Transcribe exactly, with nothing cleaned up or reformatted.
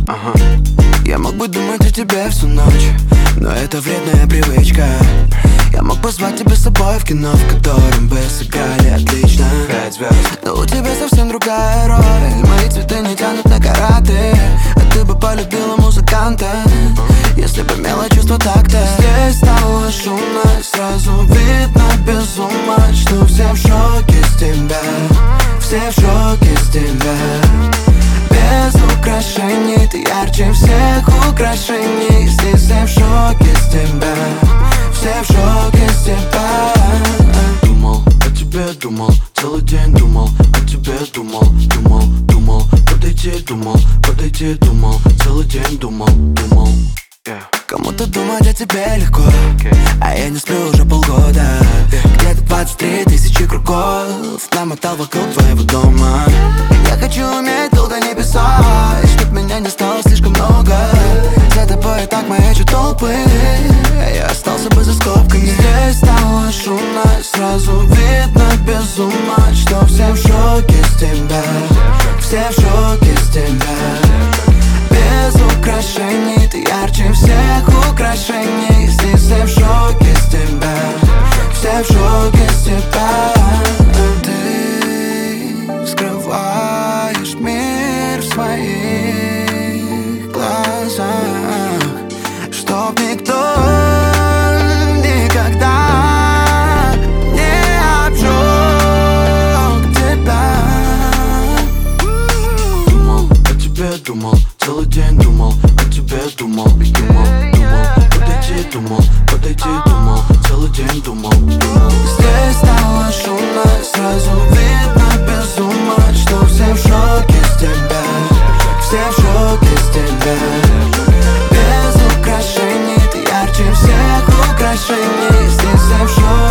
Ага. Я мог бы думать о тебе всю ночь, но это вредная привычка. Я мог позвать тебя с собой в кино, в котором бы сыграли отлично пять звезд. Но у тебя совсем другая роль. Мои цветы не тянут на караты, а ты бы полюбила музыканта, если бы имела чувство такта. Здесь стало шумно, сразу видно без ума, что все в шоке с тебя, все в шоке с тебя. Без украшений ты ярче всех украшений. Здесь все в шоке с тебя, все в шоке с тебя. Думал о тебе, думал, целый день думал о тебе, думал, думал, думал, подойти, думал, подойти, думал, целый день думал, думал. Yeah. Кому-то думать о тебе легко, okay. А я не сплю уже полгода, yeah. Где-то двадцать три тысячи кругов намотал вокруг твоего дома. Я хочу уметь долго не писать, чтоб меня не стало слишком много. За тобой и так маячат толпы, а я остался бы за скобками. Здесь стало шумно, сразу видно без ума, что все в шоке с тебя, все в шоке с тебя. Без украшений ты ярче всех украшений. Здесь все в шоке с тебя, все в шоке с тебя. Ты скрываешь мир в своих глазах, чтоб никто никогда не обжег тебя. Думал о тебе, думал, целый день думал о тебе, думал, думал, думал, подойти, думал, подойти, думал, целый день думал, думал. Здесь стало шумно, сразу видно без ума, что все в шоке с тебя, все в шоке с тебя. Без украшений ты ярче всех украшений. Здесь все в шоке.